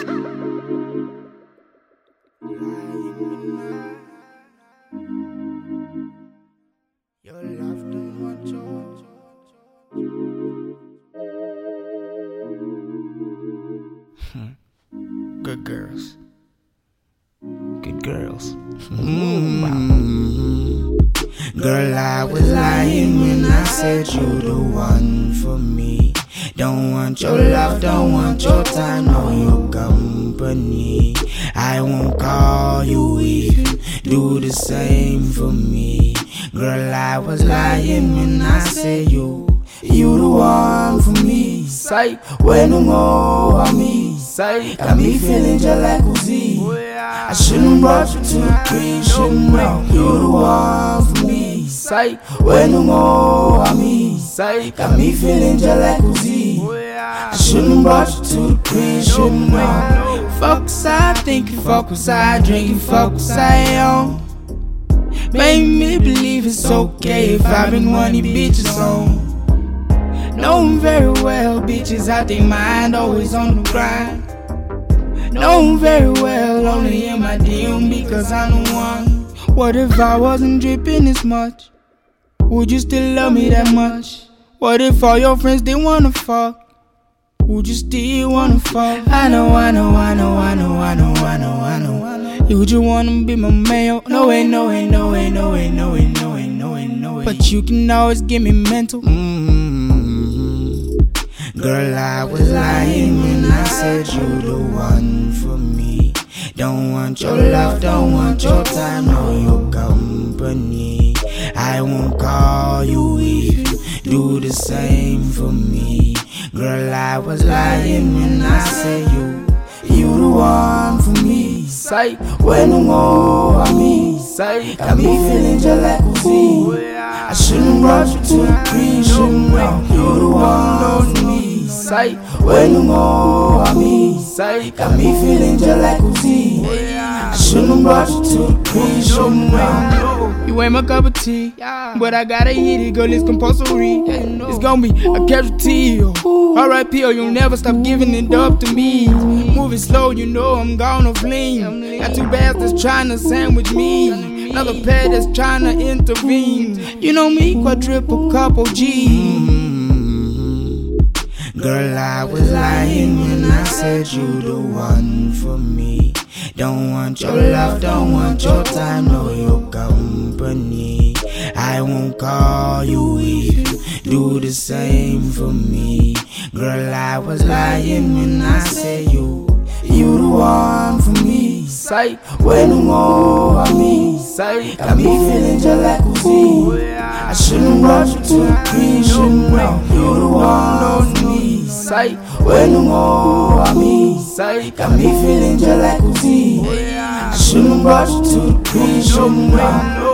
Your love don't want you. Good girls. Good girls. Girl, I was lying when I said you the one for me. Don't want your love, don't want your time, or your company. I won't call you if you do the same for me. Girl, I was lying when I said you the one for me. Say, when you go on me, say, got me feeling just like Uzi. I shouldn't brought you to the crib, shouldn't know you the one for me. Say, when you go on me, say, got me feeling just like Uzi. I shouldn't brought you to the crib, shouldn't know. Focus, I thinking, focus, I drinking, focus, I on. Make me believe it's okay if I bring money bitches home. Know them very well, bitches out their mind, always on the grind. Know them very well, only in my DM because I'm the one. What if I wasn't dripping this much? Would you still love me that much? What if all your friends they wanna fuck? Would you still wanna fuck? I know. Would you wanna be my male? No way. But you can always give me mental. Girl, I was lying when I said you the one for me. Don't want your love, don't want your time, or your company. I won't call you if you do the same for me. Girl, I was lying when I said you the one for me. Say, when you go on me, say, got me feeling just like Uzi. I shouldn't brought you to the crib, shouldn't know you the one for me. Say, when you go on me, say, got me feeling just like Uzi. I shouldn't brought you to the crib, shouldn't know. You ain't my cup of tea, but I gotta eat it, girl, it's compulsory. It's gonna be a casualty, R.I.P. or you'll never stop giving it up to me. Moving slow, you know I'm gonna fling. Got two bags that's trying to sandwich me, another pair that's trying to intervene. You know me, quadruple couple G. Girl, I was lying when I said you the one for me. Don't want your love, don't want your time, or your company. I won't call you if you do the same for me. Girl, I was lying when I said you the one for me. Say, when you go on me, say, got me feeling just like Uzi. I shouldn't brought you to the crib, shouldn't know you the one for me. Say, when you go on me, say, got me feeling just like Uzi. I shouldn't brought you to the crib, shouldn't know.